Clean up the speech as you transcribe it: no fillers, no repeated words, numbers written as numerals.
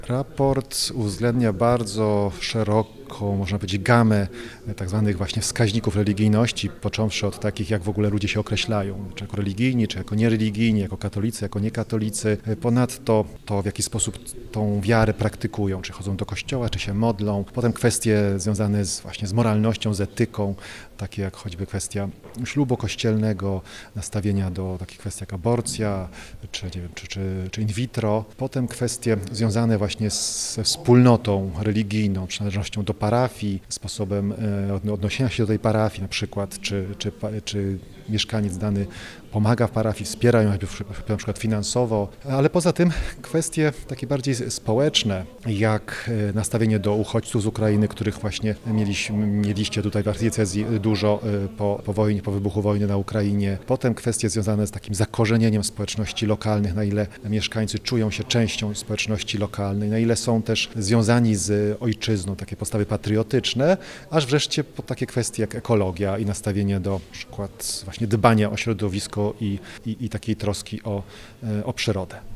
Raport uwzględnia bardzo szeroką, można powiedzieć, gamę tak zwanych właśnie wskaźników religijności, począwszy od takich, jak w ogóle ludzie się określają, czy jako religijni, czy jako niereligijni, jako katolicy, jako niekatolicy. Ponadto to, w jaki sposób tą wiarę praktykują, czy chodzą do kościoła, czy się modlą. Potem kwestie związane właśnie z moralnością, z etyką, takie jak choćby kwestia ślubu kościelnego, nastawienia do takich kwestii jak aborcja, czy, nie wiem, czy in vitro. Potem kwestie związane właśnie ze wspólnotą religijną, przynależnością do parafii, sposobem odniesienia się do tej parafii, na przykład czy mieszkaniec dany pomaga w parafii, wspiera ją na przykład finansowo, ale poza tym kwestie takie bardziej społeczne, jak nastawienie do uchodźców z Ukrainy, których właśnie mieliście tutaj w archidiecezji dużo po wojnie, po wybuchu wojny na Ukrainie. Potem kwestie związane z takim zakorzenieniem społeczności lokalnych, na ile mieszkańcy czują się częścią społeczności lokalnej, na ile są też związani z ojczyzną, takie postawy patriotyczne, aż wreszcie po takie kwestie jak ekologia i nastawienie do na przykład właśnie dbania o środowisko i takiej troski o przyrodę.